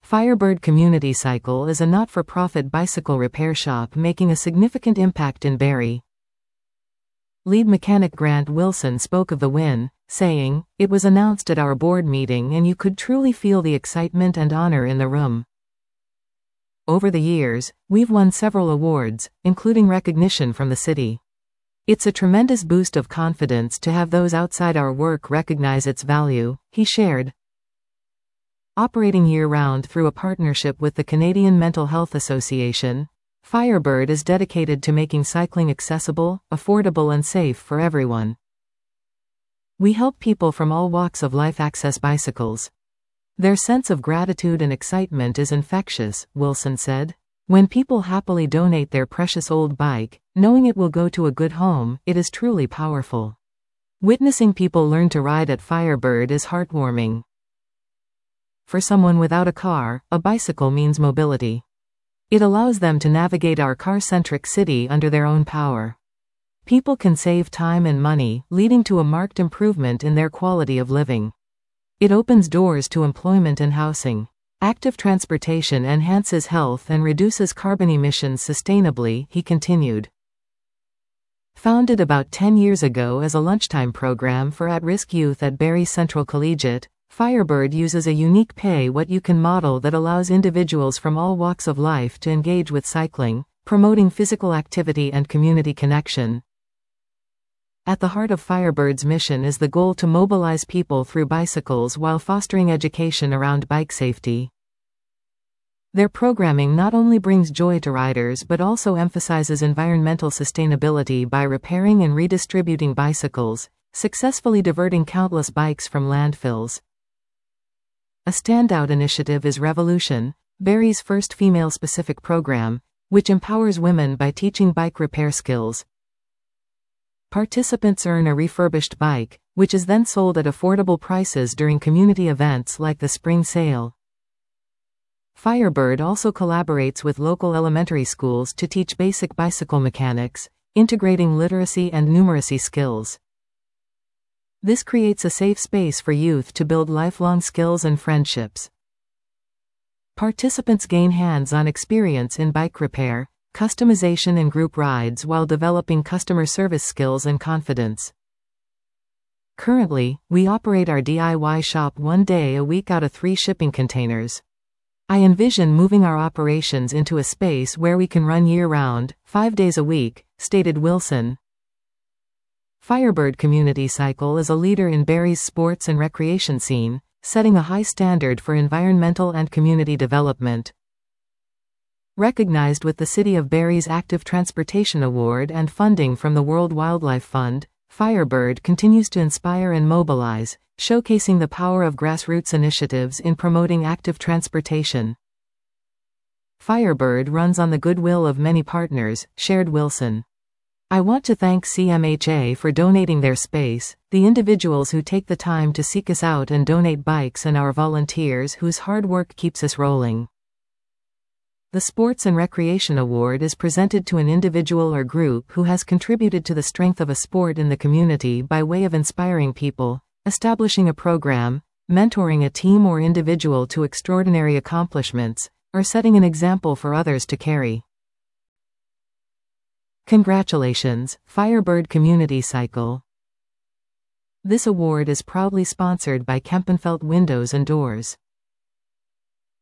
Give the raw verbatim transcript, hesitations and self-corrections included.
Firebird Community Cycle is a not-for-profit bicycle repair shop making a significant impact in Barrie. Lead mechanic Grant Wilson spoke of the win, saying, "It was announced at our board meeting and you could truly feel the excitement and honor in the room. Over the years, we've won several awards, including recognition from the city. It's a tremendous boost of confidence to have those outside our work recognize its value," he shared. Operating year-round through a partnership with the Canadian Mental Health Association, Firebird is dedicated to making cycling accessible, affordable and safe for everyone. "We help people from all walks of life access bicycles. Their sense of gratitude and excitement is infectious," Wilson said. "When people happily donate their precious old bike, knowing it will go to a good home, it is truly powerful. Witnessing people learn to ride at Firebird is heartwarming. For someone without a car, a bicycle means mobility. It allows them to navigate our car-centric city under their own power. People can save time and money, leading to a marked improvement in their quality of living. It opens doors to employment and housing. Active transportation enhances health and reduces carbon emissions sustainably," he continued. Founded about ten years ago as a lunchtime program for at-risk youth at Barrie Central Collegiate, Firebird uses a unique pay-what-you-can model that allows individuals from all walks of life to engage with cycling, promoting physical activity and community connection. At the heart of Firebird's mission is the goal to mobilize people through bicycles while fostering education around bike safety. Their programming not only brings joy to riders but also emphasizes environmental sustainability by repairing and redistributing bicycles, successfully diverting countless bikes from landfills. A standout initiative is Revolution, Barrie's first female-specific program, which empowers women by teaching bike repair skills. Participants earn a refurbished bike, which is then sold at affordable prices during community events like the Spring Sale. Firebird also collaborates with local elementary schools to teach basic bicycle mechanics, integrating literacy and numeracy skills. This creates a safe space for youth to build lifelong skills and friendships. Participants gain hands-on experience in bike repair, customization and group rides while developing customer service skills and confidence. Currently, we operate our D I Y shop one day a week out of three shipping containers. I envision moving our operations into a space where we can run year-round, five days a week, stated Wilson. Firebird Community Cycle is a leader in Barrie's sports and recreation scene, setting a high standard for environmental and community development. Recognized with the City of Barrie's Active Transportation Award and funding from the World Wildlife Fund, Firebird continues to inspire and mobilize, showcasing the power of grassroots initiatives in promoting active transportation. Firebird runs on the goodwill of many partners, shared Wilson. "I want to thank C M H A for donating their space, the individuals who take the time to seek us out and donate bikes, and our volunteers whose hard work keeps us rolling." The Sports and Recreation Award is presented to an individual or group who has contributed to the strength of a sport in the community by way of inspiring people, establishing a program, mentoring a team or individual to extraordinary accomplishments, or setting an example for others to carry. Congratulations, Firebird Community Cycle. This award is proudly sponsored by Kempenfelt Windows and Doors.